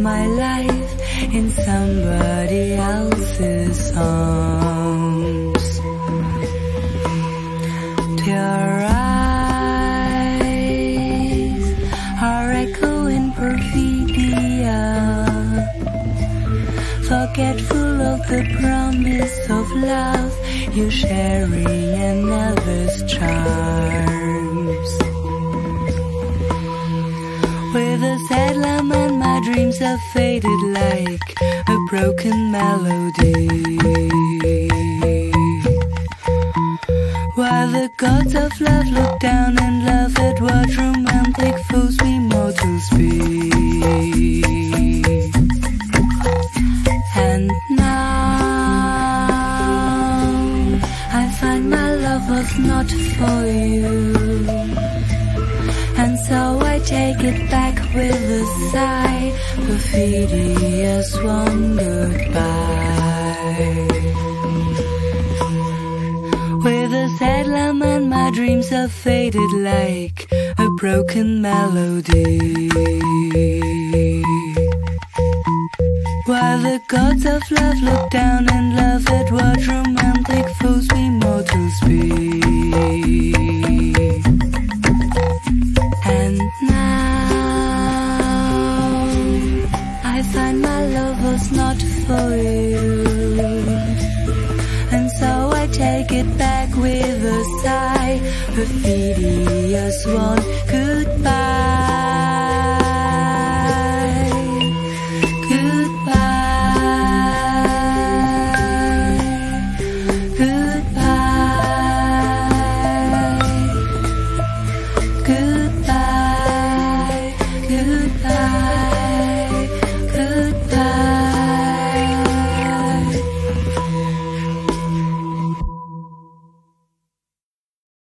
my life in somebody else's arms. Your eyes are echoing perfidia, forgetful of the promise of love, you sharing another's charms. With a sad lament, my dreams have faded like a broken melody, while the gods of love look down and laugh at what romantic fools we mortals be. And now I find my love was not for you, and so I take it back with a sigh, perfidious one goodbye. With a sad lament, my dreams have faded like a broken melody, while the gods of love look down and laugh at what romantic fools we mortals be. And now I find my love was not for you, and so I take it back with a sigh, perfidious one goodbye.